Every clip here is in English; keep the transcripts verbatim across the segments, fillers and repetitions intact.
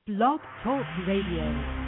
Blog Talk Radio.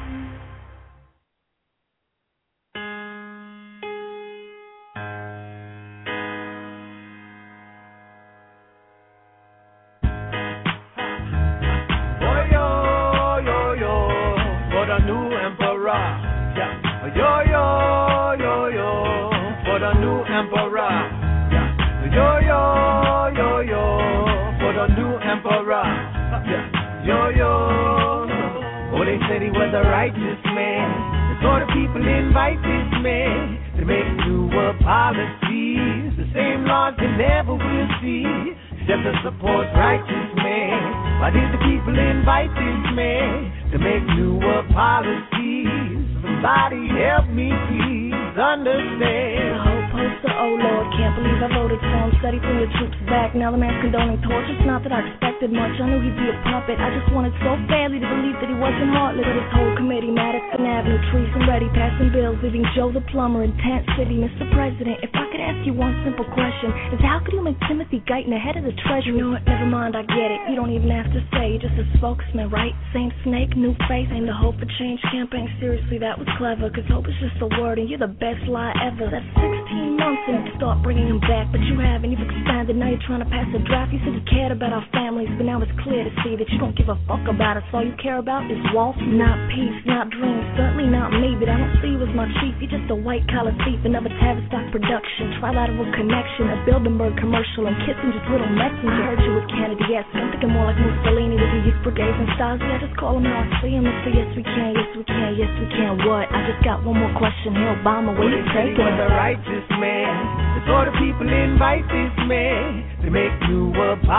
Now the man's condoning torture. It's not that I expected much. I knew he'd be a puppet. I just wanted so badly to believe that he wasn't heartless. But his whole committee, Madison Avenue, Treason ready, passing bills, leaving Joe the plumber in Tent City. Mister President, if I could ask you one simple question, is how could you make Timothy Guyton ahead of the Treasury? You know what? Never mind, I get it. You don't even have to say. You're just a spokesman, right? Same snake, new face. Ain't the Hope for Change campaign. Seriously, that was clever. Cause hope is just a word, and you're the best lie ever. That's sixteen months, and you start bringing him back, but you haven't. You've expanded. Now you're trying to pass a draft. You said you cared about our families, but now it's clear to see that you don't give a fuck about us. All you care about is wealth, not peace, not dreams. Certainly not me, but I don't see you as my chief. You're just a white-collar thief, another Tavistock production, trilateral connection, a Bilderberg commercial, and Kissinger's little messenger. I heard you with Kennedy, yes, I'm thinking more like Mussolini with the youth brigades and Stasi. I just call him how I see him and say, yes we can, yes we can, yes we can. What? I just got one more question. Hey Obama, where you taking? He was a righteous man. The sort of people invite this man to make new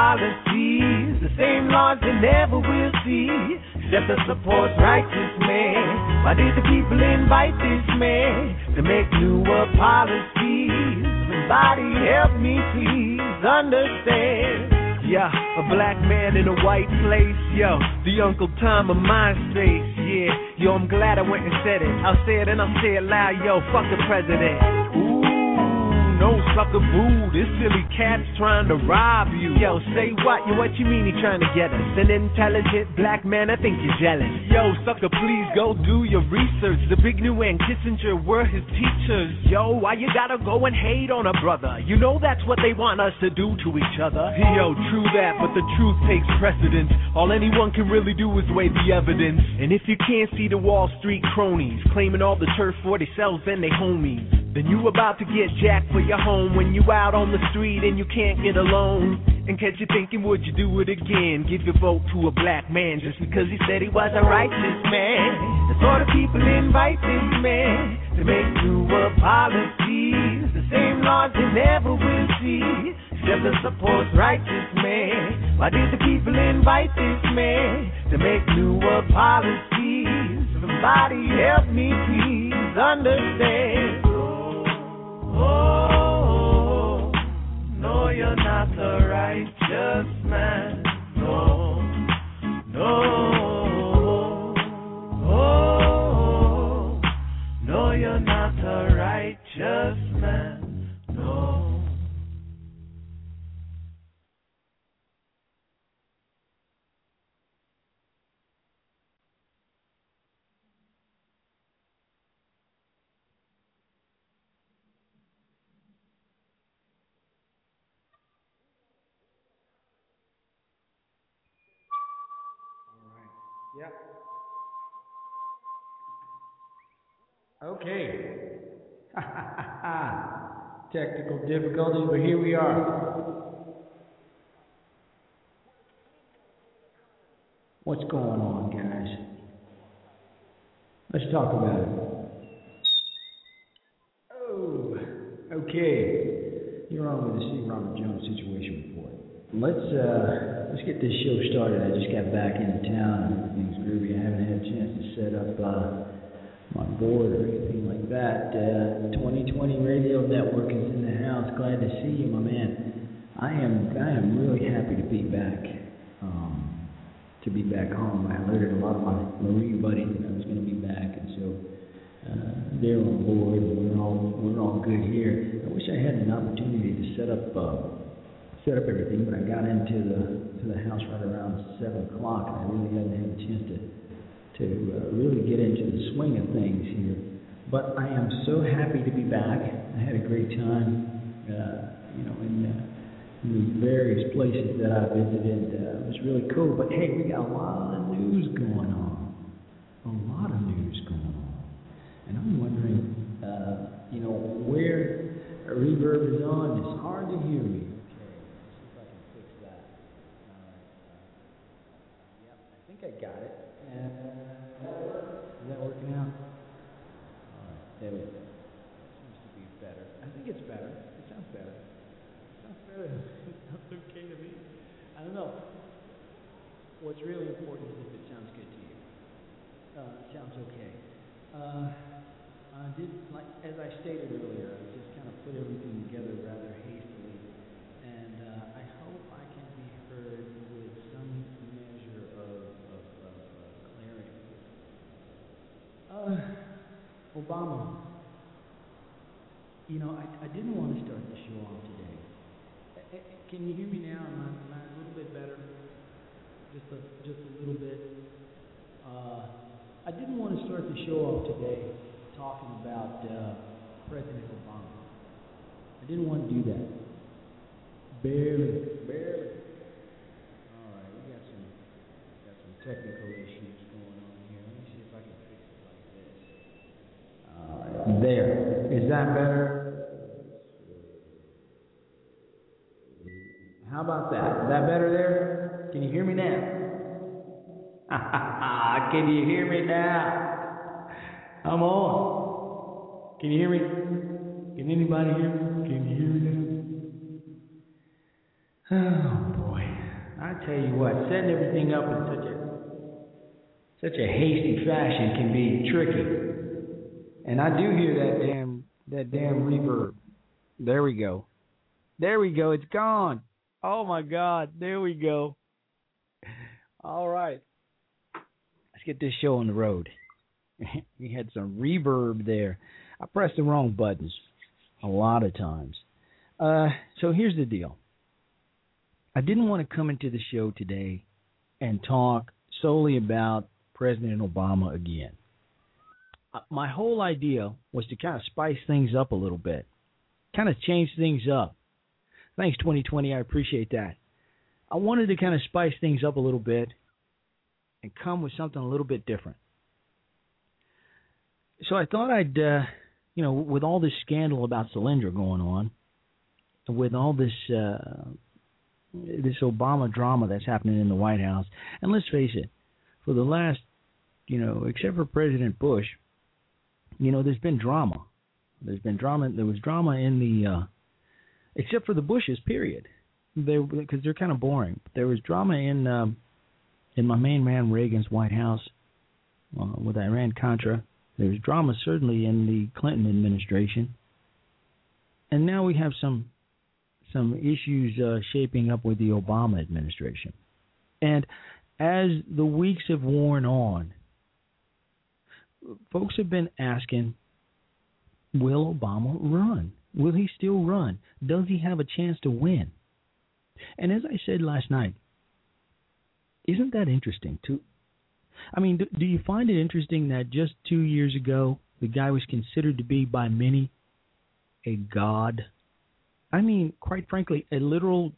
policies, the same laws they never will see, except to support righteous man. Why did the people invite this man to make newer policies? Somebody help me please understand. Yeah, a black man in a white place, yo, the Uncle Tom of my space, yeah. Yo, I'm glad I went and said it. I'll say it and I'll say it loud, yo, fuck the president. Ooh. No sucker boo, this silly cat's trying to rob you. Yo, say what? Yo, what you mean he trying to get us? An intelligent black man, I think you're jealous. Yo, sucker, please go do your research. The big new and Kissinger were his teachers. Yo, why you gotta go and hate on a brother? You know that's what they want us to do to each other. Yo, true that, but the truth takes precedence. All anyone can really do is weigh the evidence. And if you can't see the Wall Street cronies claiming all the turf for themselves and they homies, then you about to get jacked for your home when you out on the street and you can't get a loan. And catch you thinking, would you do it again? Give your vote to a black man just because he said he was a righteous man. The sort of people invite this man to make newer policies, the same laws they never will see, except to support righteous man. Why did the people invite this man to make newer policies? Somebody help me please understand. Oh, no, you're not a righteous man. No, no. Oh, no, you're not a righteous man. No. Yep. Okay. Technical difficulties, but here we are. What's going on, guys? Let's talk about it. Oh, okay. You're on with the C. Robert Jones Situation Report. Let's uh, let's get this show started. I just got back into town and everything's groovy. I haven't had a chance to set up uh, my board or anything like that. Uh, twenty twenty Radio Network is in the house. Glad to see you, my man. I am I am really happy to be back. Um, to be back home. I alerted a lot of my Marine buddies that I was going to be back, and so uh, they're on board. And we're all we're all good here. I wish I had an opportunity to set up. Uh, set up everything, but I got into the to the house right around seven o'clock, and I really hadn't had a chance to to uh, really get into the swing of things here. But I am so happy to be back. I had a great time, uh, you know, in, uh, in the various places that I visited. Uh, it was really cool. But hey, we got a lot of news going on. A lot of news going on. And I'm wondering, uh, you know, where a reverb is on. It's hard to hear me. Okay, let's see if I can fix that. All right. Uh, yep, I think I got it. And, uh, is that working out? There we go. Seems to be better. I think it's better. It sounds better. It sounds better. It sounds okay to me. I don't know. What's really important is if it sounds good to you. Uh, it sounds okay. Uh, I did, like as I stated earlier, I just kind of put everything together rather hastily, and uh, I hope I can be heard with some measure of, of, of uh, clarity. Uh, Obama, you know, I, I didn't want to start the show off today. Uh, can you hear me now? Am I, am I a little bit better? Just a, just a little bit. Uh, I didn't want to start the show off today talking about uh, President Obama. I didn't want to do that. Barely, barely. All right, we got some, got some technical issues going on here. Let me see if I can fix it like this. Uh, there. Is that better? How about that? Is that better there? Can you hear me now? Can you hear me now? I'm on. Can you hear me? Can anybody hear me? Can you hear me now? Oh boy. I tell you what, setting everything up in such a such a hasty fashion can be tricky. And I do hear that damn that damn reverb. There we go. There we go. It's gone. Oh my God. There we go. All right. Let's get this show on the road. We had some reverb there. I pressed the wrong buttons a lot of times. Uh, so here's the deal. I didn't want to come into the show today and talk solely about President Obama again. My whole idea was to kind of spice things up a little bit, kind of change things up. Thanks, twenty twenty. I appreciate that. I wanted to kind of spice things up a little bit and come with something a little bit different. So I thought I'd, uh, you know, with all this scandal about Solyndra going on, with all this uh, this Obama drama that's happening in the White House, and let's face it, for the last, you know, except for President Bush, you know, there's been drama. There's been drama. There was drama in the, uh, except for the Bushes, period. They, because they're kind of boring. There was drama in um, in my main man Reagan's White House uh, with Iran-Contra. There was drama certainly in the Clinton administration. And now we have some some issues uh, shaping up with the Obama administration. And as the weeks have worn on, folks have been asking, will Obama run? Will he still run? Does he have a chance to win? And as I said last night, isn't that interesting too? I mean, do, do you find it interesting that just two years ago, the guy was considered to be by many a god? I mean, quite frankly, a literal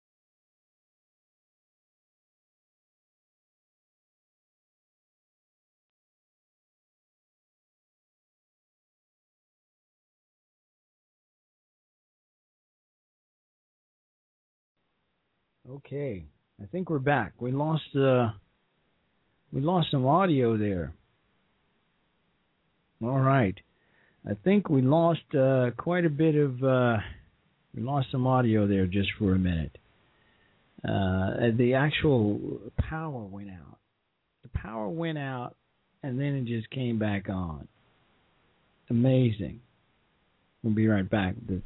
Okay, I think we're back. We lost uh, we lost some audio there. All right, I think we lost uh, quite a bit of uh, we lost some audio there just for a minute. Uh, the actual power went out. The power went out, and then it just came back on. Amazing. We'll be right back. The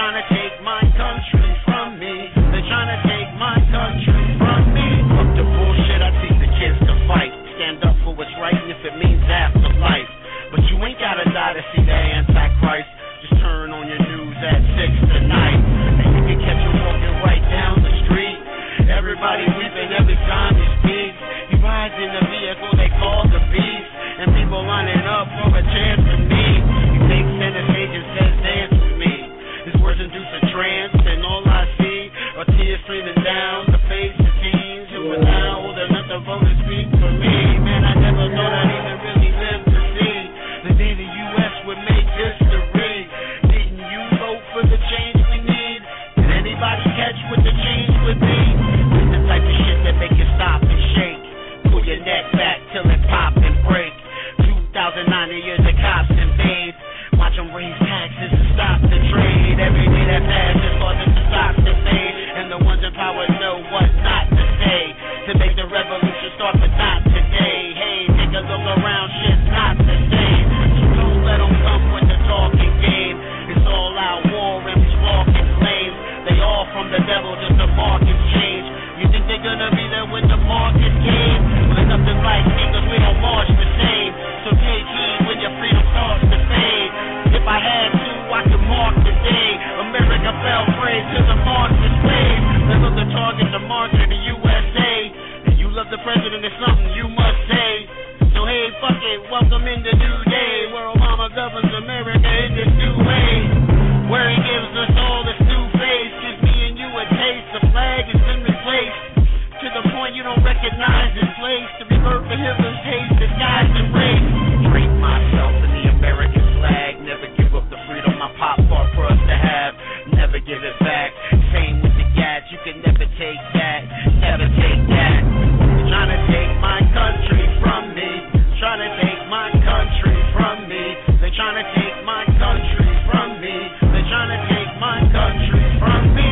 trying to take my country from me. They're trying to take my country from me. Fuck the bullshit, I teach the kids to fight. Stand up for what's right, and if it means afterlife. But you ain't gotta die to see the Antichrist. Just turn on your news at six tonight, and you can catch him walking right down the street. Everybody weeping every time he speaks. He rides in the vehicle they call the Beast, and people lining up for a chance to meet. He takes center stage and says, dance with me. His words induce a trance, and all I see are tears streaming down the face of teens who are now old enough to vote and speak for me. Man, I never thought I'd even really live to see the day the U S would make history. Didn't you vote for the change we need? Did anybody catch what the change would be? It's the type of shit that make you stop and shake. Pull your neck back till it pop and break. two thousand nine, the years the cops invade. Watch them raise taxes and stop the trade. Every day that passes causes the stocks to fade, and the ones in power know what not to say to make the revolution start, but not today. Hey, take a look around, shit's not the same. So don't let them come with the talking game. It's all out war and we walking flames. They all from the devil, just the markets change. You think they're gonna be there when the market came? Well, there's nothing like me, cause we don't march the same. So take heed when your freedom starts to fade. If I had to, I could mark the day America fell prey to the Marxist wave. They look to target the market of the U S A. And you love the president, it's something you must say. So hey, fuck it, welcome in the new day, where Obama governs America in this new way, where he gives us all this new face. Gives me and you a taste, the flag has been replaced to the point you don't recognize its place. The rebirth of Hitler's hate, disguised in race. Drink myself in the American flag. Never give up the freedom my pop fought for us to have. Never give it back. Same with the gats, you can never take that. Never take that. They're trying to take my country from me. Trying to take my country from me. They're trying to take my country from me. They're trying to take my country from me.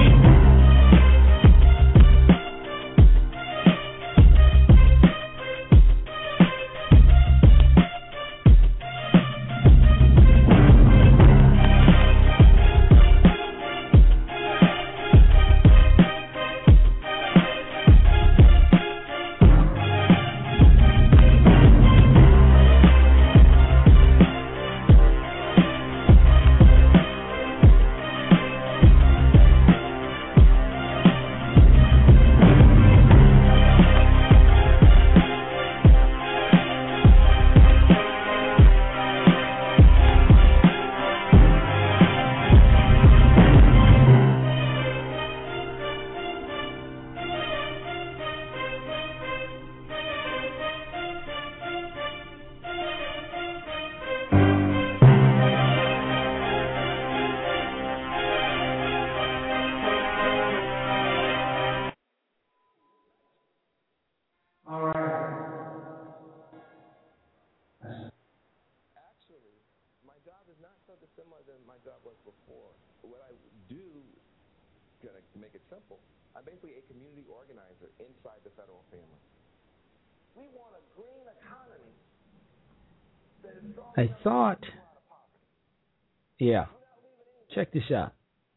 I thought, yeah, check this out.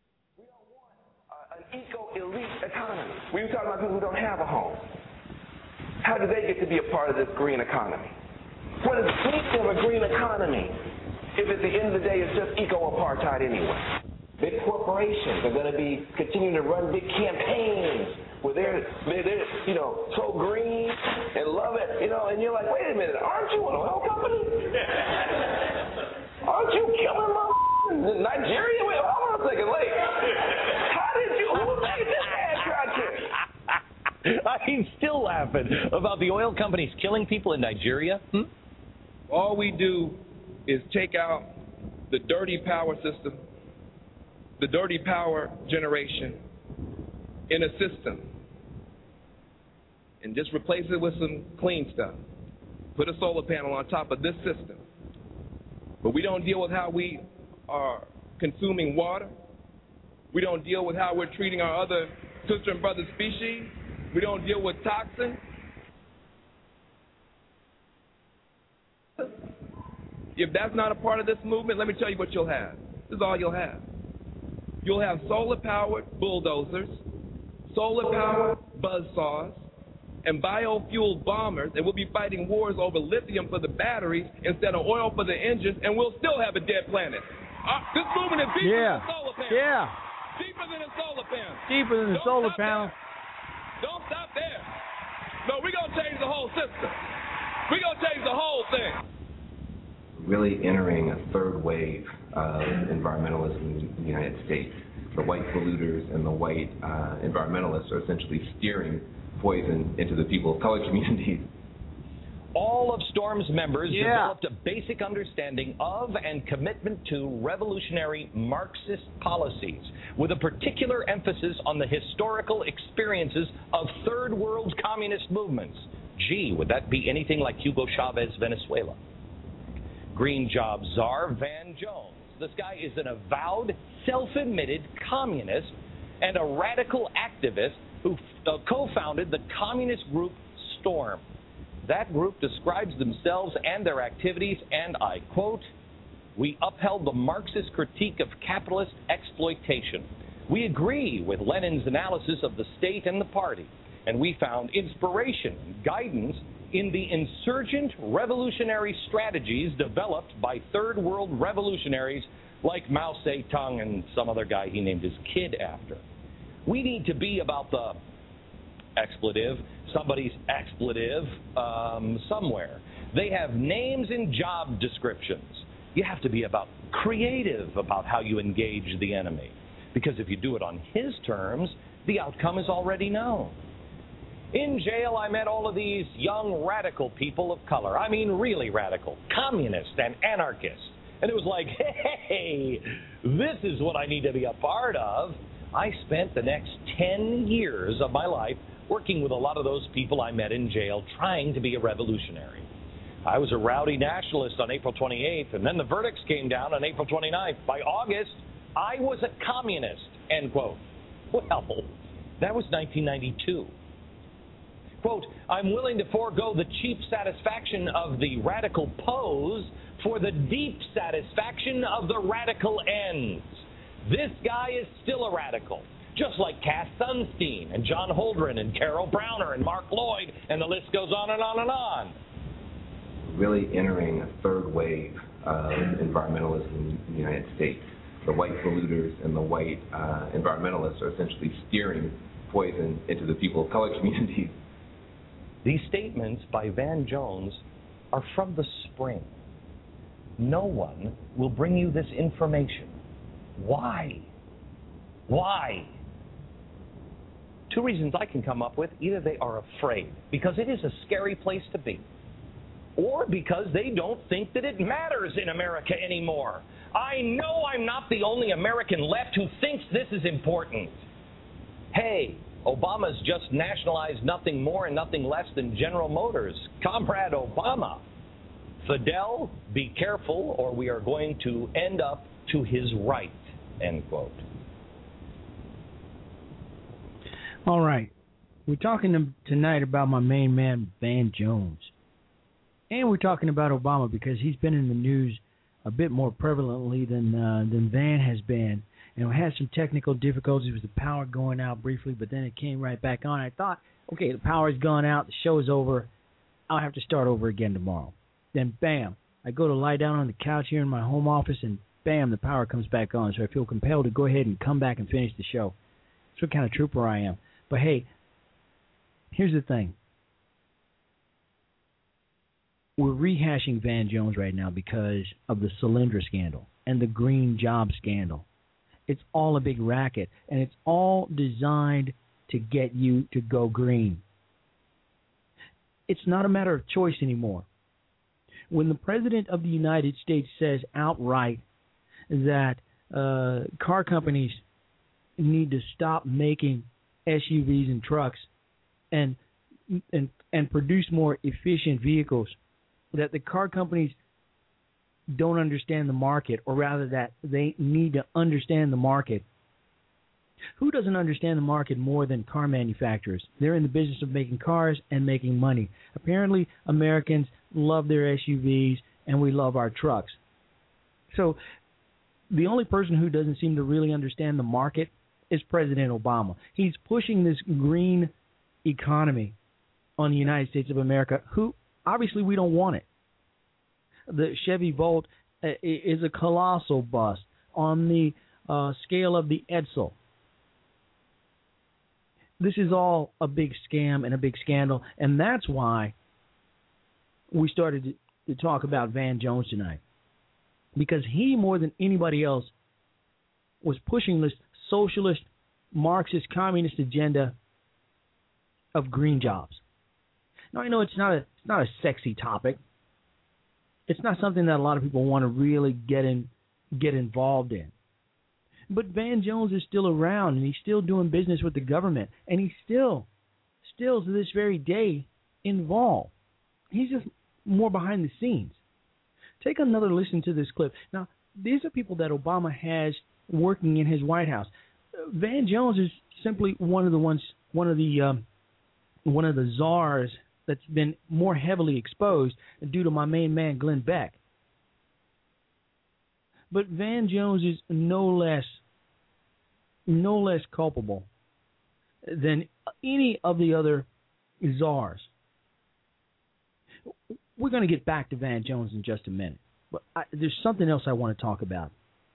An eco-elite economy. We were talking about people who don't have a home. How do they get to be a part of this green economy? What is the point of a green economy if at the end of the day it's just eco-apartheid anyway? Big corporations are going to be continuing to run big campaigns where they're, they're, they're, you know, so green and love it, you know, and you're like, wait a minute, aren't you an oil company? Aren't you killing my Nigeria? Wait, hold on a second, wait. How did you, who made this ad contract? I'm still laughing about the oil companies killing people in Nigeria. Hmm? All we do is take out the dirty power system, the dirty power generation in a system, and just replace it with some clean stuff. Put a solar panel on top of this system. But we don't deal with how we are consuming water. We don't deal with how we're treating our other sister and brother species. We don't deal with toxins. If that's not a part of this movement, let me tell you what you'll have. This is all you'll have. You'll have solar-powered bulldozers, solar-powered buzzsaws, and biofuel bombers, and we'll be fighting wars over lithium for the batteries instead of oil for the engines, and we'll still have a dead planet. Uh, this movement is deeper yeah. than the solar panel. Yeah. Deeper than the solar panel. Deeper than the Don't solar stop panel. There. Don't stop there. No, we're going to change the whole system. We're going to change the whole thing. Really entering a third wave of environmentalism in the United States. The white polluters and the white uh, environmentalists are essentially steering poison into the people of color communities. All of STORM's members yeah. developed a basic understanding of and commitment to revolutionary Marxist policies, with a particular emphasis on the historical experiences of third world communist movements. Gee, would that be anything like Hugo Chavez, Venezuela? Green job czar Van Jones. This guy is an avowed, self-admitted communist and a radical activist who uh, co-founded the communist group STORM. That group describes themselves and their activities, and I quote, "We upheld the Marxist critique of capitalist exploitation. We agree with Lenin's analysis of the state and the party, and we found inspiration and guidance in the insurgent revolutionary strategies developed by third world revolutionaries like Mao Zedong and some other guy he named his kid after. We need to be about the expletive, somebody's expletive um, somewhere. They have names and job descriptions. You have to be about creative about how you engage the enemy, because if you do it on his terms, the outcome is already known. In jail, I met all of these young radical people of color. I mean, really radical, communists and anarchists. And it was like, hey, this is what I need to be a part of. I spent the next ten years of my life working with a lot of those people I met in jail, trying to be a revolutionary. I was a rowdy nationalist on April twenty-eighth, and then the verdicts came down on April twenty-ninth. By August, I was a communist, end quote. Well, that was nineteen ninety-two. Quote, I'm willing to forego the cheap satisfaction of the radical pose for the deep satisfaction of the radical ends. This guy is still a radical, just like Cass Sunstein and John Holdren and Carol Browner and Mark Lloyd, and the list goes on and on and on. Really entering a third wave of environmentalism in the United States. The white polluters and the white uh, environmentalists are essentially steering poison into the people of color communities. These statements by Van Jones are from the spring. No one will bring you this information. Why? Why? Two reasons I can come up with. Either they are afraid, because it is a scary place to be, or because they don't think that it matters in America anymore. I know I'm not the only American left who thinks this is important. Hey, Obama's just nationalized nothing more and nothing less than General Motors. Comrade Obama. Fidel, be careful, or we are going to end up to his right, end quote. All right. We're talking tonight about my main man, Van Jones. And we're talking about Obama because he's been in the news a bit more prevalently than uh, than Van has been. And we had some technical difficulties with the power going out briefly, but then it came right back on. I thought, okay, the power's gone out, the show's over. I'll have to start over again tomorrow. Then, bam, I go to lie down on the couch here in my home office, and bam, the power comes back on. So I feel compelled to go ahead and come back and finish the show. That's what kind of trooper I am. But, hey, here's the thing. We're rehashing Van Jones right now because of the Solyndra scandal and the green job scandal. It's all a big racket, and it's all designed to get you to go green. It's not a matter of choice anymore. When the President of the United States says outright that uh, car companies need to stop making S U Vs and trucks and and and produce more efficient vehicles, that the car companies don't understand the market, or rather that they need to understand the market. Who doesn't understand the market more than car manufacturers? They're in the business of making cars and making money. Apparently, Americans love their S U Vs and we love our trucks. So the only person who doesn't seem to really understand the market is President Obama. He's pushing this green economy on the United States of America, who obviously we don't want it. The Chevy Volt uh, is a colossal bust on the uh, scale of the Edsel. This is all a big scam and a big scandal, and that's why we started to, to talk about Van Jones tonight, because he, more than anybody else, was pushing this socialist, Marxist, communist agenda of green jobs. Now, I know it's not a it's not a sexy topic. It's not something that a lot of people want to really get in get involved in. But Van Jones is still around, and he's still doing business with the government, and he's still, still to this very day, involved. He's just more behind the scenes. Take another listen to this clip. Now, these are people that Obama has working in his White House. Van Jones is simply one of the ones, one of the, um, one of the czars that's been more heavily exposed due to my main man, Glenn Beck. But Van Jones is no less, no less culpable than any of the other czars. We're going to get back to Van Jones in just a minute, but I, there's something else I want to talk about,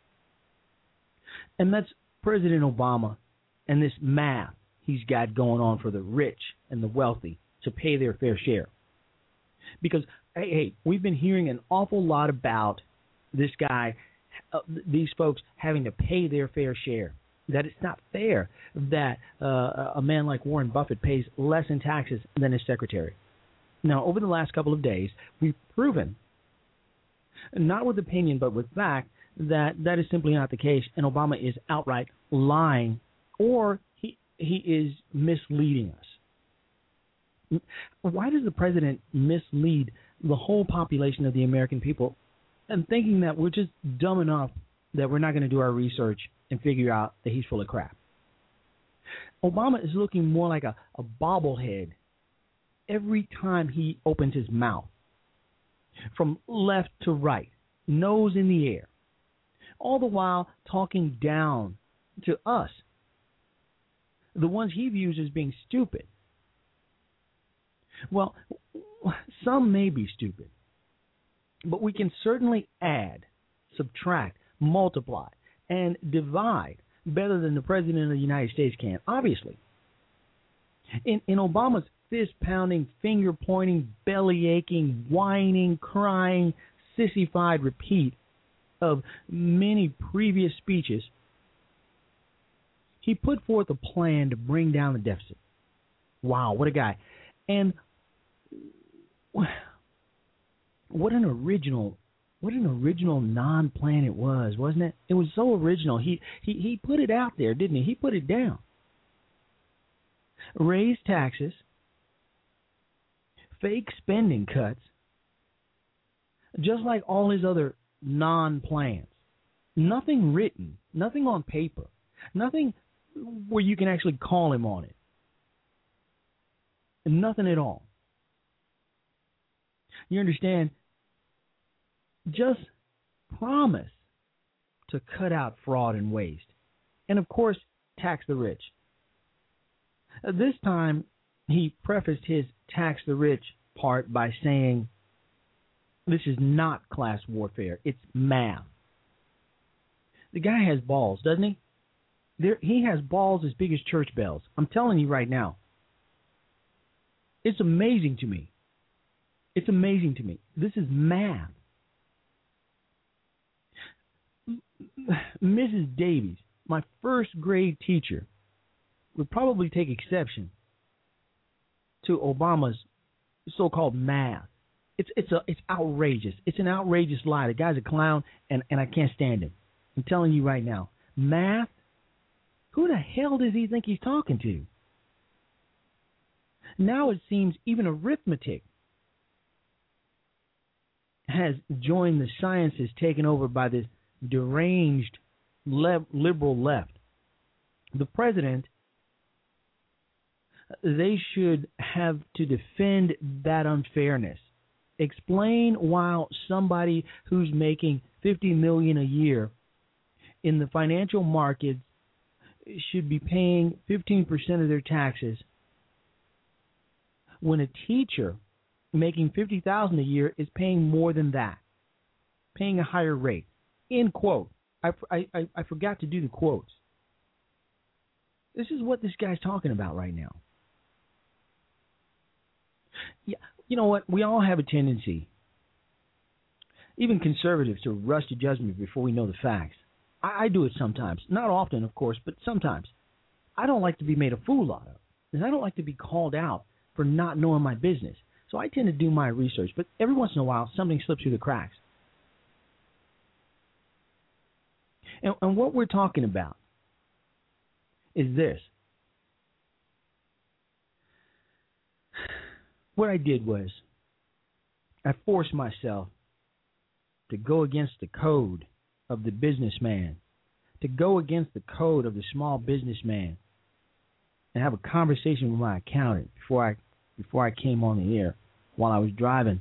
and that's President Obama and this math he's got going on for the rich and the wealthy to pay their fair share. Because, hey, hey, we've been hearing an awful lot about this guy, uh, these folks having to pay their fair share, that it's not fair that uh, a man like Warren Buffett pays less in taxes than his secretary. Now, over the last couple of days, we've proven, not with opinion but with fact, that that is simply not the case, and Obama is outright lying, or he he is misleading us. Why does the president mislead the whole population of the American people and thinking that we're just dumb enough that we're not going to do our research and figure out that he's full of crap? Obama is looking more like a, a bobblehead every time he opens his mouth, from left to right, nose in the air, all the while talking down to us, the ones he views as being stupid. Well, some may be stupid, but we can certainly add, subtract, multiply, and divide better than the President of the United States can, obviously. In, in Obama's fist-pounding, finger-pointing, belly-aching, whining, crying, sissified repeat of many previous speeches, he put forth a plan to bring down the deficit. Wow, what a guy. And what an original, what an original non-plan it was, wasn't it? It was so original. He, he, he put it out there, didn't he? He put it down. Raise taxes, fake spending cuts, just like all his other non-plans. Nothing written, nothing on paper, nothing where you can actually call him on it. Nothing at all. You understand? Just promise to cut out fraud and waste. And, of course, tax the rich. This time, he prefaced his tax the rich part by saying, this is not class warfare, it's math. The guy has balls, doesn't he? There, he has balls as big as church bells. I'm telling you right now. It's amazing to me. It's amazing to me. This is math. Missus Davies, my first grade teacher, would probably take exception to Obama's so-called math. It's it's a it's outrageous. It's an outrageous lie. The guy's a clown, and, and I can't stand him. I'm telling you right now. Math? Who the hell does he think he's talking to? Now it seems even arithmetic has joined the sciences taken over by this deranged le- liberal left. The president, they should have to defend that unfairness. Explain why somebody who's making fifty million dollars a year in the financial markets should be paying fifteen percent of their taxes when a teacher making fifty thousand dollars a year is paying more than that, paying a higher rate. End quote. I, I, I forgot to do the quotes. This is what this guy's talking about right now. Yeah, you know what? We all have a tendency, even conservatives, to rush to judgment before we know the facts. I, I do it sometimes. Not often, of course, but sometimes. I don't like to be made a fool out of, because I don't like to be called out for not knowing my business. So I tend to do my research, but every once in a while, something slips through the cracks. And, and what we're talking about is this. What I did was I forced myself to go against the code of the businessman, to go against the code of the small businessman, and have a conversation with my accountant before I before I came on the air while I was driving.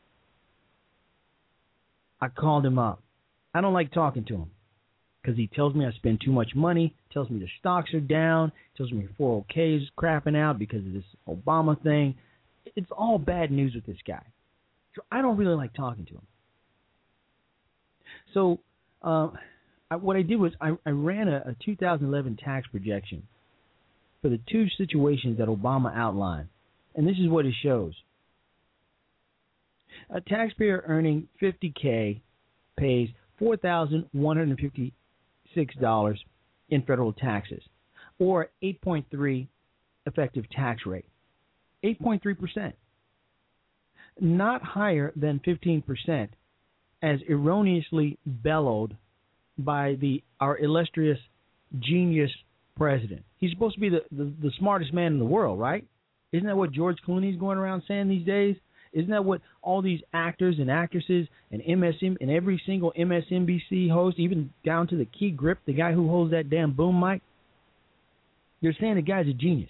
I called him up. I don't like talking to him because he tells me I spend too much money, tells me the stocks are down, tells me four oh K is crapping out because of this Obama thing. It's all bad news with this guy. So I don't really like talking to him. So uh, I, what I did was I, I ran a, a two thousand eleven tax projection for the two situations that Obama outlined. And this is what it shows. A taxpayer earning fifty K pays four thousand one hundred fifty-six dollars in federal taxes, or eight point three effective tax rate. eight point three percent. Not higher than fifteen percent, as erroneously bellowed by the our illustrious genius president. He's supposed to be the, the, the smartest man in the world, right? Isn't that what George Clooney's going around saying these days? Isn't that what all these actors and actresses and M S M and every single M S N B C host, even down to the key grip, the guy who holds that damn boom mic, they're saying the guy's a genius.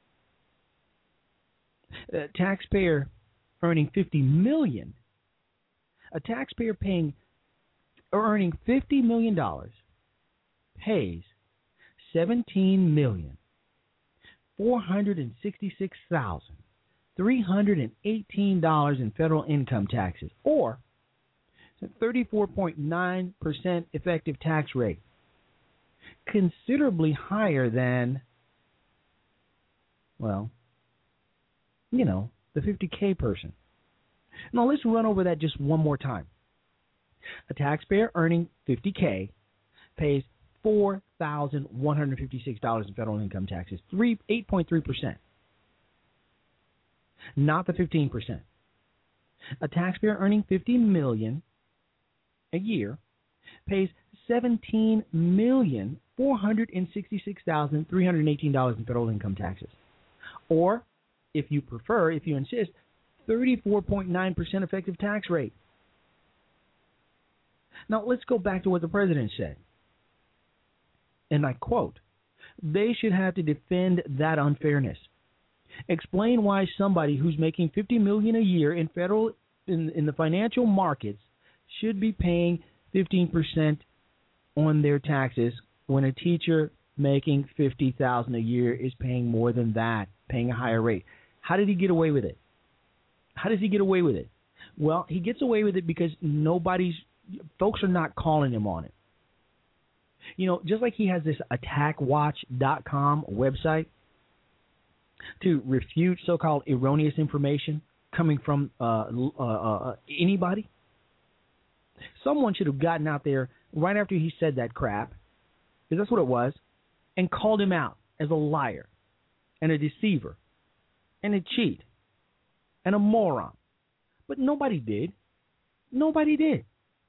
A taxpayer earning fifty million dollars, a taxpayer paying or earning fifty million dollars pays seventeen million four hundred sixty-six thousand three hundred eighteen dollars in federal income taxes, or thirty-four point nine percent effective tax rate, considerably higher than, well, you know, the fifty K person. Now let's run over that just one more time. A taxpayer earning fifty K pays four thousand one hundred fifty-six dollars in federal income taxes, eight point three percent. Not the fifteen percent. A taxpayer earning fifty million dollars a year pays seventeen million four hundred sixty-six thousand three hundred eighteen dollars in federal income taxes. Or, if you prefer, if you insist, thirty-four point nine percent effective tax rate. Now, let's go back to what the president said. And I quote, "They should have to defend that unfairness. Explain why somebody who's making fifty million dollars a year in federal in, in the financial markets should be paying fifteen percent on their taxes when a teacher making fifty thousand dollars a year is paying more than that, paying a higher rate." How did he get away with it? How does he get away with it? Well, he gets away with it because nobody's folks are not calling him on it. You know, just like he has this attack watch dot com website to refute so-called erroneous information coming from uh, uh, uh, anybody. Someone should have gotten out there right after he said that crap, because that's what it was, and called him out as a liar and a deceiver and a cheat and a moron. But nobody did. Nobody did.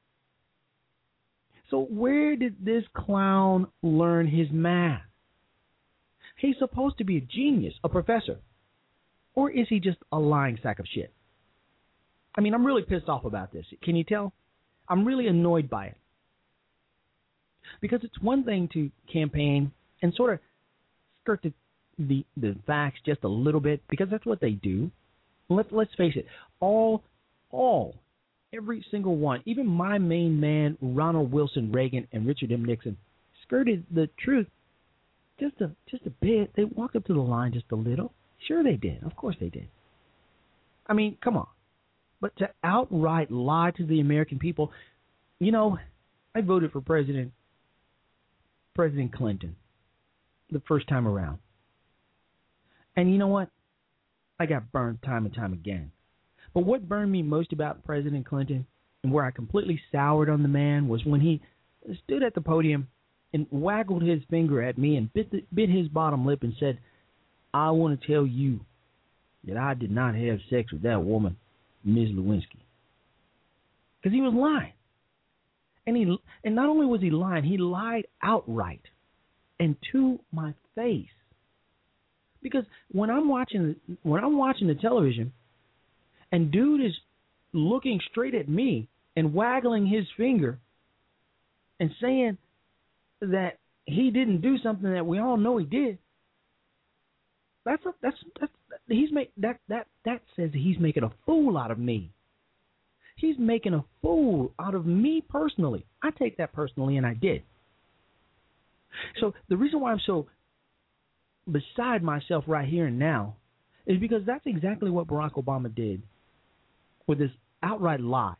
So where did this clown learn his math? He's supposed to be a genius, a professor. Or is he just a lying sack of shit? I mean, I'm really pissed off about this. Can you tell? I'm really annoyed by it. Because it's one thing to campaign and sort of skirt the, the, the facts just a little bit, because that's what they do. Let's, let's face it. All, all, every single one, even my main man, Ronald Wilson Reagan and Richard M. Nixon, skirted the truth just a just a bit. They walked up to the line just a little. Sure they did. Of course they did. I mean, come on. But to outright lie to the American people, you know, I voted for President President Clinton the first time around. And you know what? I got burned time and time again. But what burned me most about President Clinton and where I completely soured on the man was when he stood at the podium and waggled his finger at me and bit, the, bit his bottom lip and said, I want to tell you that I did not have sex with that woman, Miz Lewinsky. Because he was lying. And he and not only was he lying, he lied outright and to my face. Because when I'm watching when I'm watching the television and dude is looking straight at me and waggling his finger and saying that he didn't do something that we all know he did, that's a, that's that's he's make that that that says that he's making a fool out of me. He's making a fool out of me personally. I take that personally, and I did. So the reason why I'm so beside myself right here and now is because that's exactly what Barack Obama did with this outright lie.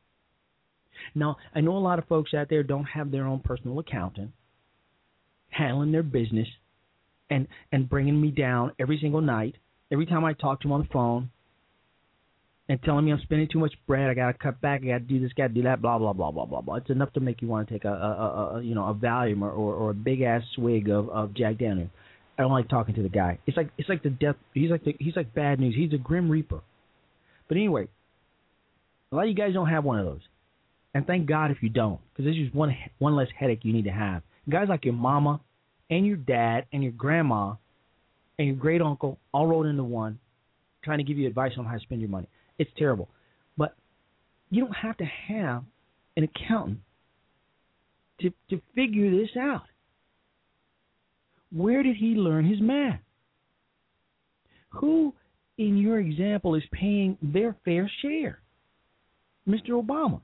Now, I know a lot of folks out there don't have their own personal accountant handling their business and, and bringing me down every single night, every time I talk to him on the phone, and telling me I'm spending too much bread, I got to cut back, I got to do this, got to do that, blah, blah, blah, blah, blah, blah. It's enough to make you want to take a, a, a, a you know, a Valium or, or, or a big-ass swig of, of Jack Daniels. I don't like talking to the guy. It's like it's like the death. He's like the, he's like bad news. He's a grim reaper. But anyway, a lot of you guys don't have one of those, and thank God if you don't, because this is one one less headache you need to have. Guys like your mama, and your dad, and your grandma, and your great uncle all rolled into one, trying to give you advice on how to spend your money. It's terrible, but you don't have to have an accountant to to figure this out. Where did he learn his math? Who, in your example, is paying their fair share? Mister Obama.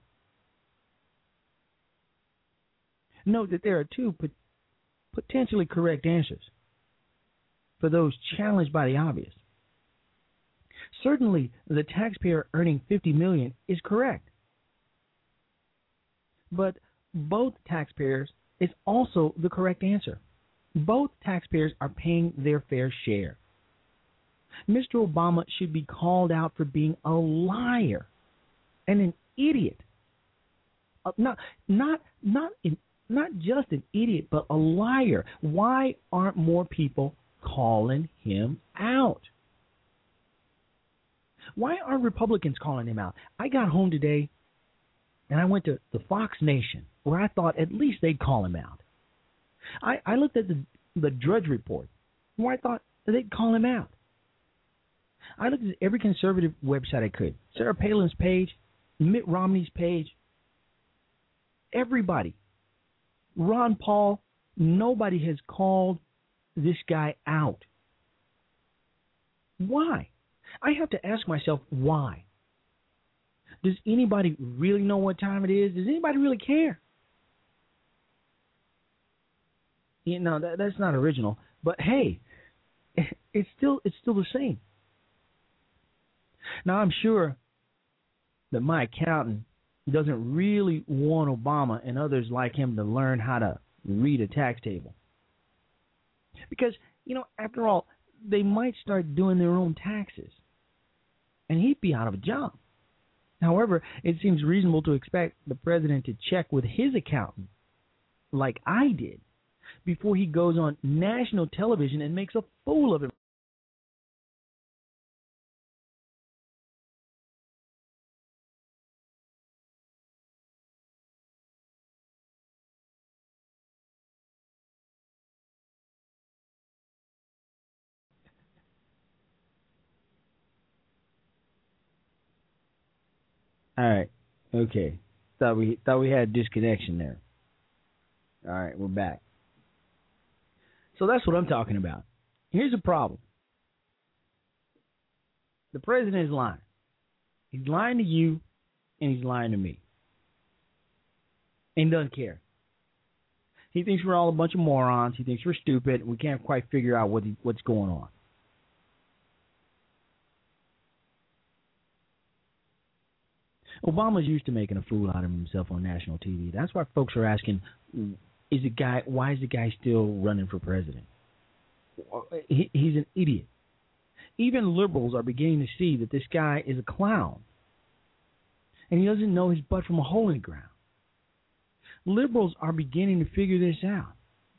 Note that there are two pot- potentially correct answers for those challenged by the obvious. Certainly, the taxpayer earning fifty million dollars is correct. But both taxpayers is also the correct answer. Both taxpayers are paying their fair share. Mister Obama should be called out for being a liar and an idiot. Uh, not, not, not, in, not just an idiot, but a liar. Why aren't more people calling him out? Why aren't Republicans calling him out? I got home today and I went to the Fox Nation, where I thought at least they'd call him out. I, I looked at the, the Drudge Report, where I thought they'd call him out. I looked at every conservative website I could. Sarah Palin's page, Mitt Romney's page, everybody. Ron Paul, nobody has called this guy out. Why? I have to ask myself, why? Does anybody really know what time it is? Does anybody really care? You know, that, that's not original, but hey, it's still it's still the same. Now, I'm sure that my accountant doesn't really want Obama and others like him to learn how to read a tax table. Because, you know, after all, they might start doing their own taxes, and he'd be out of a job. However, it seems reasonable to expect the president to check with his accountant, like I did, before he goes on national television and makes a fool of him. All right. Okay. Thought we thought we had a disconnection there. All right, we're back. So that's what I'm talking about. Here's the problem. The president is lying. He's lying to you, and he's lying to me. And he doesn't care. He thinks we're all a bunch of morons. He thinks we're stupid. We can't quite figure out what he, what's going on. Obama's used to making a fool out of himself on national T V. That's why folks are asking, is the guy? Why is the guy still running for president? He, he's an idiot. Even liberals are beginning to see that this guy is a clown, and he doesn't know his butt from a hole in the ground. Liberals are beginning to figure this out.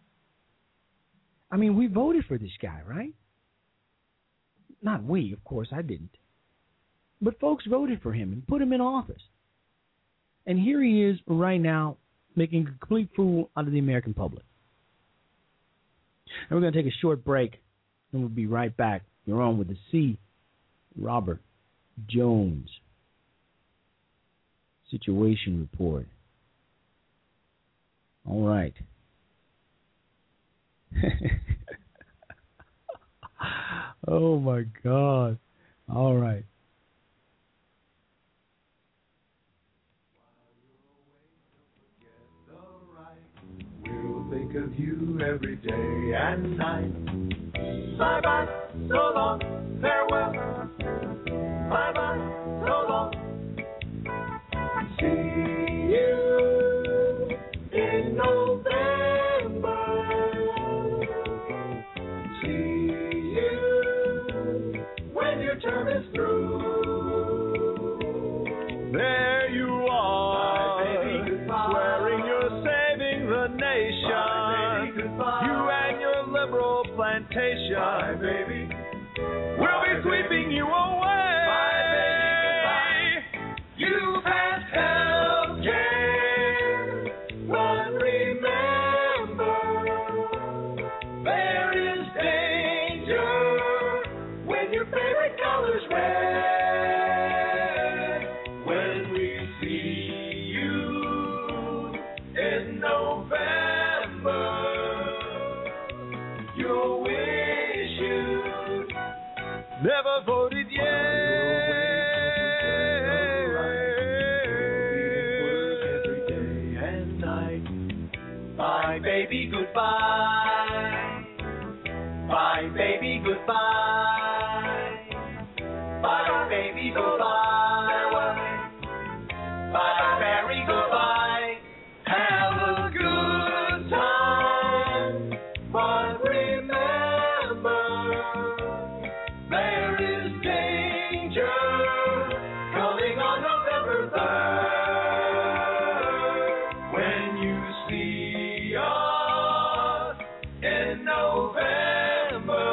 I mean, we voted for this guy, right? Not we, of course, I didn't. But folks voted for him and put him in office. And here he is right now making a complete fool out of the American public. And we're going to take a short break, and we'll be right back. You're on with the C. Robert Jones Situation Report. All right. Oh, my God. All right. We'll think of you every day and night. Bye-bye, so long, farewell. Bye-bye, so long. See you in November. See you when your term is through. There you are, bye, baby, swearing you're saving the nation. Bye, baby, you and your liberal plantation. Bye, baby. We'll be sweeping you away. Bye, baby, you've had health care, but remember, there is danger when your favorite color's red. When we see you in November, you'll wish you'd never voted yet. Bye, baby, goodbye. Bye, baby, goodbye. Bye, baby, goodbye. Bye, Barry, goodbye. Have a good time, but remember, there is danger coming on November third. When you see us in November,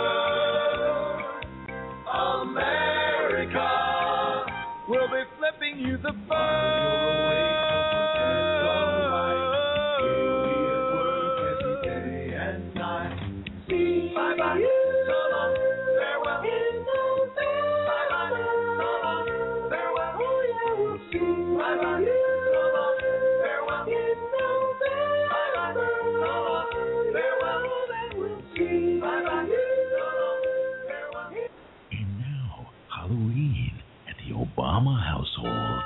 America will be flipping you the bird. Bye-bye, so long, farewell. In November, bye-bye, so long, farewell. Oh yeah, we'll see. Bye-bye, so long, farewell. In November, bye-bye, so long, farewell. Then we'll see. Bye-bye, so long, farewell. And now, Halloween at the Obama household.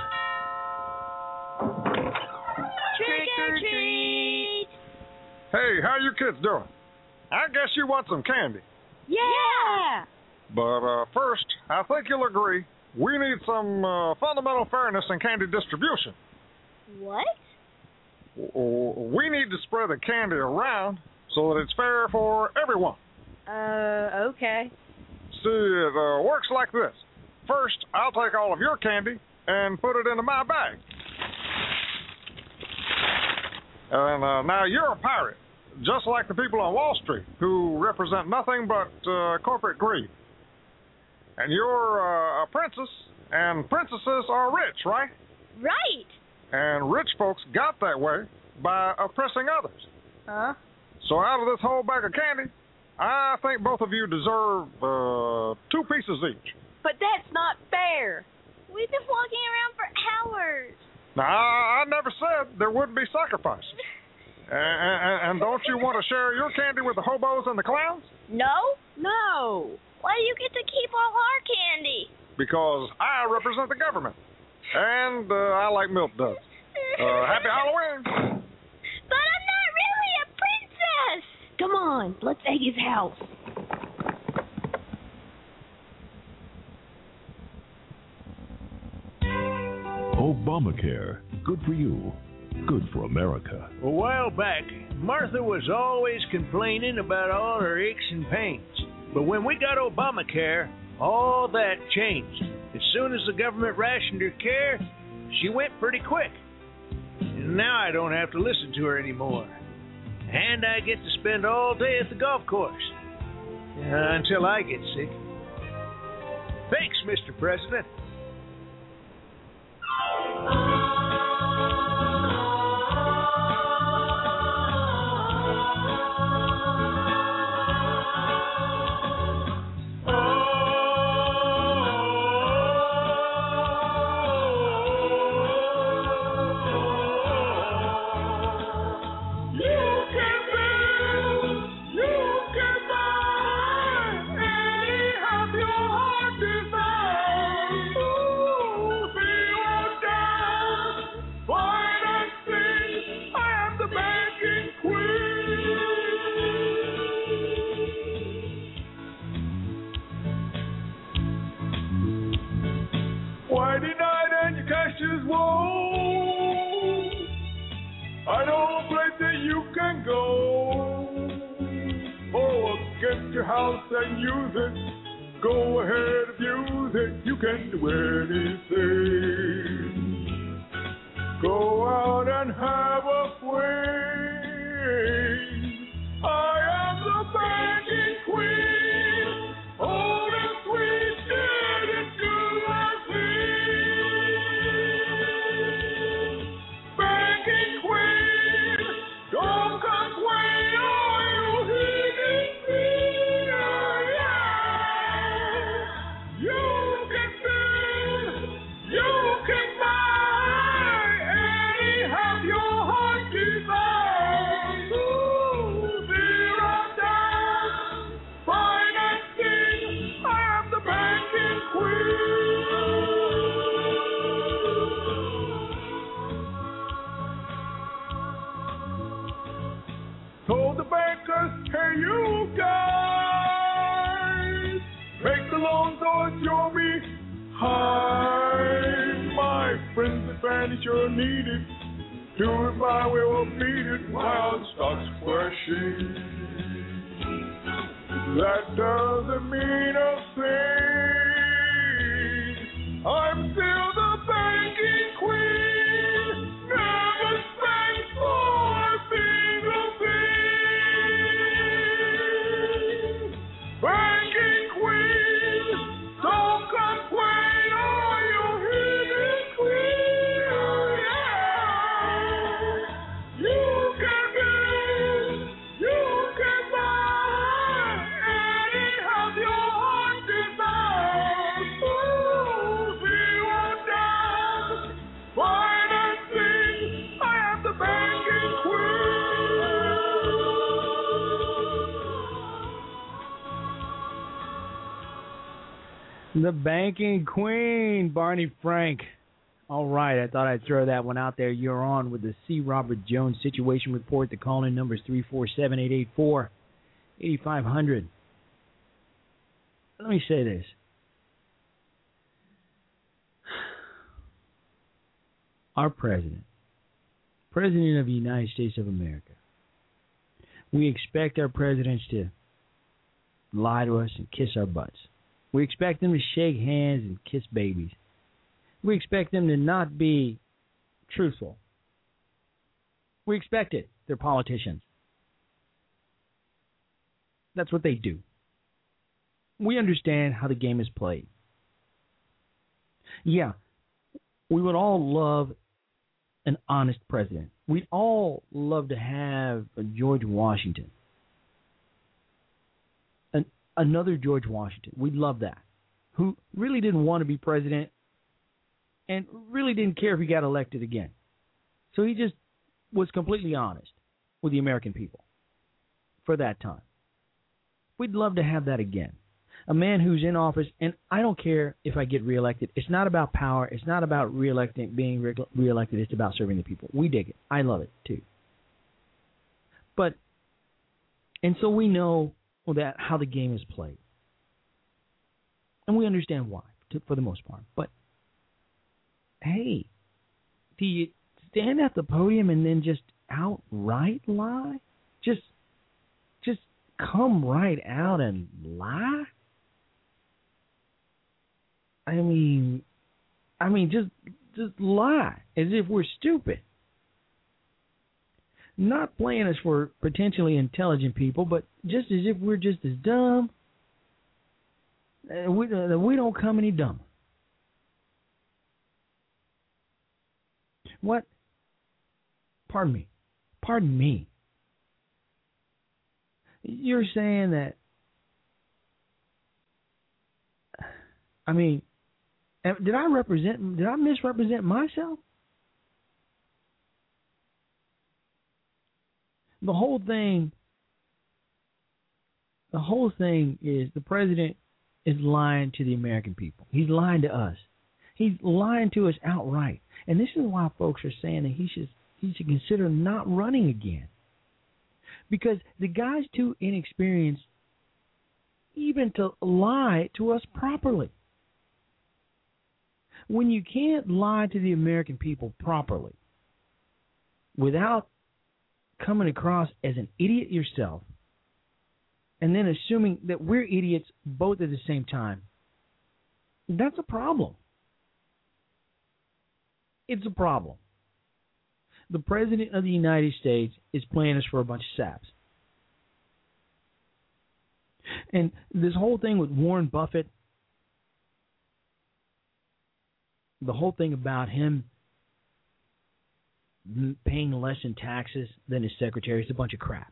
Trick or treat! Hey, how you kids doing? I guess you want some candy. Yeah! But uh, first, I think you'll agree, we need some uh, fundamental fairness in candy distribution. What? W- We need to spread the candy around so that it's fair for everyone. Uh, okay. See, it uh, works like this. First, I'll take all of your candy and put it into my bag. And uh, now you're a pirate, just like the people on Wall Street, who represent nothing but uh, corporate greed. And you're uh, a princess, and princesses are rich, right? Right. And rich folks got that way by oppressing others. Huh? So out of this whole bag of candy, I think both of you deserve uh, two pieces each. But that's not fair. We've been walking around for hours. Now, I, I never said there wouldn't be sacrifices. and, and, and don't you want to share your candy with the hobos and the clowns? No? No. Why do you get to keep all our candy? Because I represent the government. And uh, I like milk duds. Uh, happy Halloween. But I'm not really a on, let's egg his house. Obamacare. Good for you. Good for America. A while back, Martha was always complaining about all her aches and pains. But when we got Obamacare, all that changed. As soon as the government rationed her care, she went pretty quick. And now I don't have to listen to her anymore. And I get to spend all day at the golf course. Uh, until I get sick. Thanks, Mister President. House and use it. Go ahead, abuse it. You can do anything. Go out and have a queen. I am the banking queen. Oh, the sweet dead and good I see. Banking queen, don't complain, are you heeding me? Told the bankers, hey you guys, make the loans or you'll be high. My friends, advantage you're needed. Do it my way or beat it while the stock's flashing. That doesn't mean a thing. I'm still the banking queen. Never spent for a single thing. Banking queen, don't complain, are you hearing queen? Yeah. You can build, you can buy, any of your heart desires. Ooh, zero down, financing, I am the banking The banking queen, Barney Frank. All right, I thought I'd throw that one out there. You're on with the C. Robert Jones Situation Report. The call-in number is three four seven, eight eight four, eight five zero zero. Let me say this. Our president, President of the United States of America, we expect our presidents to lie to us and kiss our butts. We expect them to shake hands and kiss babies. We expect them to not be truthful. We expect it. They're politicians. That's what they do. We understand how the game is played. Yeah, we would all love an honest president. We'd all love to have a George Washington. An, another George Washington. We'd love that. Who really didn't want to be president and really didn't care if he got elected again. So he just was completely honest with the American people for that time. We'd love to have that again. A man who's in office, and I don't care if I get reelected. It's not about power. It's not about reelecting, being re- reelected. It's about serving the people. We dig it. I love it, too. But And so we know that how the game is played. And we understand why, to, for the most part. But, hey, do you stand at the podium and then just outright lie? Just, just come right out and lie? I mean, I mean, just, just lie as if we're stupid. Not playing us for potentially intelligent people, but just as if we're just as dumb. Uh, we, uh, we don't come any dumber. What? Pardon me. Pardon me. You're saying that, I mean, did I represent, did I misrepresent myself? The whole thing, the whole thing is the president is lying to the American people. He's lying to us. He's lying to us outright. And this is why folks are saying that he should he should consider not running again. Because the guy's too inexperienced even to lie to us properly. When you can't lie to the American people properly without coming across as an idiot yourself, and then assuming that we're idiots both at the same time, that's a problem. It's a problem. The President of the United States is playing us for a bunch of saps. And this whole thing with Warren Buffett, the whole thing about him paying less in taxes than his secretary is a bunch of crap.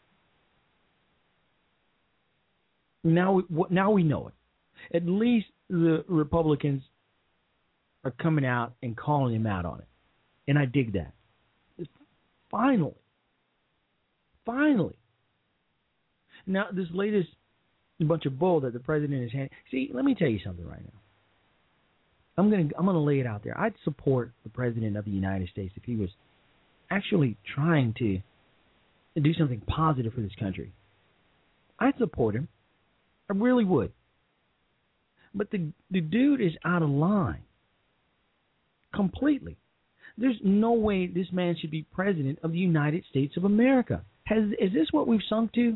Now we, now we know it. At least the Republicans are coming out and calling him out on it. And I dig that. Finally. Finally. Now, this latest bunch of bull that the president is handing. See, let me tell you something right now. I'm going to I'm going to lay it out there. I'd support the president of the United States if he was actually trying to do something positive for this country. I'd support him. I really would. But the the dude is out of line. Completely. There's no way this man should be president of the United States of America. Has is this what we've sunk to?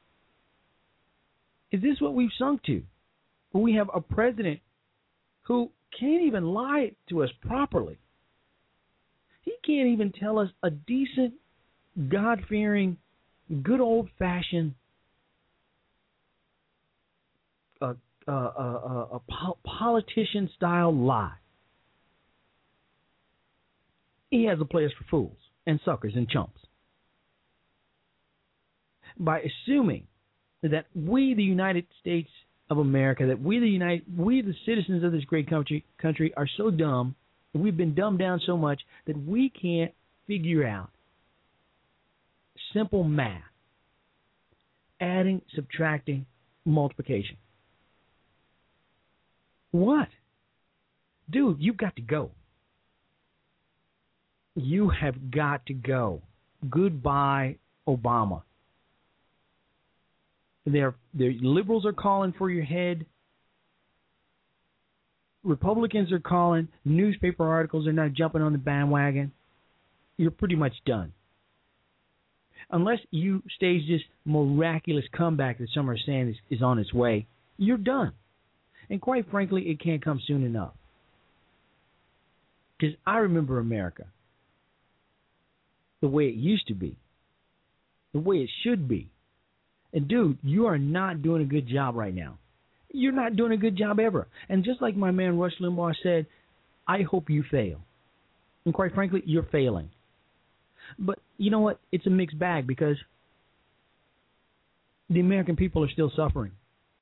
Is this what we've sunk to? Where we have a president who can't even lie to us properly. He can't even tell us a decent, God-fearing, good old-fashioned uh, uh, uh, uh, a politician-style lie. He has a place for fools and suckers and chumps. By assuming that we, the United States of America, that we, the United, we, the citizens of this great country, country, are so dumb, and we've been dumbed down so much that we can't figure out simple math, adding, subtracting, multiplication. What? Dude, you've got to go. You have got to go. Goodbye, Obama. Their their liberals are calling for your head. Republicans are calling. Newspaper articles are not jumping on the bandwagon. You're pretty much done. Unless you stage this miraculous comeback that some are saying is, is on its way, you're done. And quite frankly, it can't come soon enough. Because I remember America the way it used to be, the way it should be. And, dude, you are not doing a good job right now. You're not doing a good job ever. And just like my man Rush Limbaugh said, I hope you fail. And quite frankly, you're failing. But you know what? It's a mixed bag because the American people are still suffering.